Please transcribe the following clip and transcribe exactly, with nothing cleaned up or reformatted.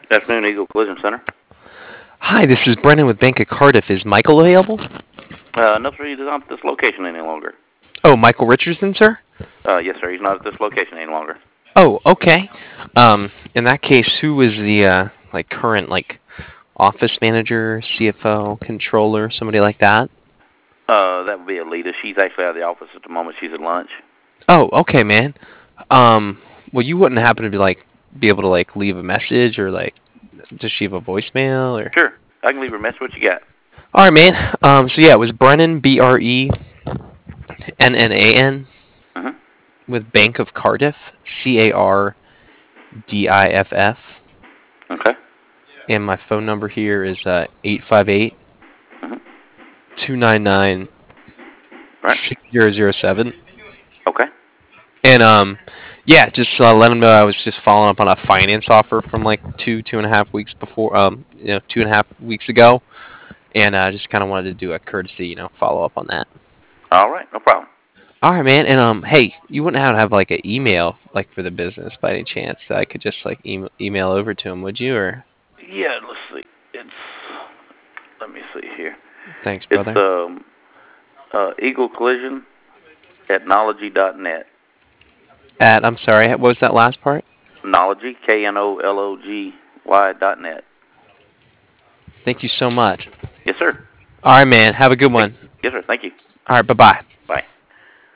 Good afternoon, Eagle Collision Center. Hi, this is Brennan with Bank of Cardiff. Is Michael available? Uh, no, sir, he's not at this location any longer. Oh, Michael Richardson, sir? Uh, yes, sir, he's not at this location any longer. Oh, okay. Um, in that case, who is the uh, like current like office manager, C F O, controller, somebody like that? Uh, that would be Alita. She's actually out of the office at the moment. She's at lunch. Oh, okay, man. Um, well, you wouldn't happen to be like be able to like leave a message or like does she have a voicemail or? Sure, I can leave her a message. What you got? All right, man. Um, so yeah, it was Brennan, B R E N N A N, Mm-hmm. with Bank of Cardiff, C A R D I F F. Okay. And my phone number here is uh, eight five eight, two nine nine, six zero zero seven. Okay. And, um, yeah, just uh, let them know I was just following up on a finance offer from like two, two and a half weeks before, um, you know, two and a half weeks ago. And I uh, just kind of wanted to do a courtesy, you know, follow up on that. All right, no problem. All right, man. And, um, hey, you wouldn't have to have like an email, like for the business by any chance that I could just like email, email over to him, would you? Or Yeah, let's see. It's, let me see here. thanks, brother. It's um, uh, Eagle Collision at Knology dot net. At, I'm sorry, what was that last part? Knology, K N O L O G Y dot net. Thank you so much. Yes, sir. All right, man. Have a good one. Yes, sir. Thank you. All right, bye-bye.